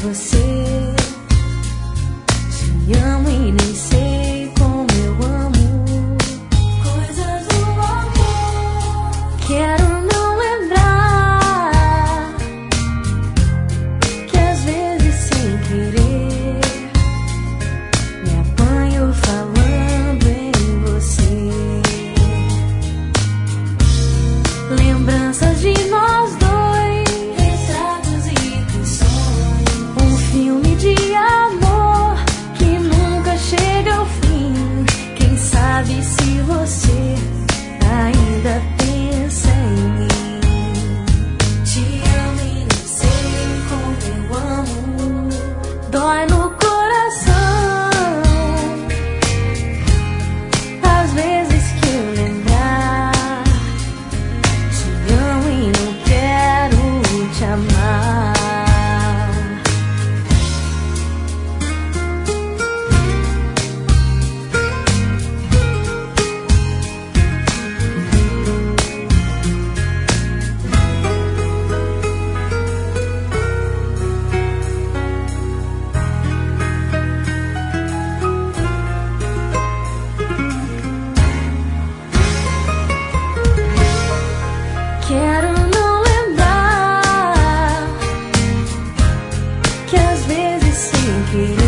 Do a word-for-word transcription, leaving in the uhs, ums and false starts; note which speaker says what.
Speaker 1: você. Te amo e nem sei como eu amo. Coisas do amor. Quero não lembrar que às vezes sem querer me apanho falando em você. Lembranças de nós dois, retratos e canções, um filme de amor que nunca chega ao fim. Quem sabe se você ainda pensa em mim. Te amo e não sei como eu amo. Dói no coração às vezes que eu lembrar. Te amo e não quero te amar. Quero não lembrar que às vezes sem querer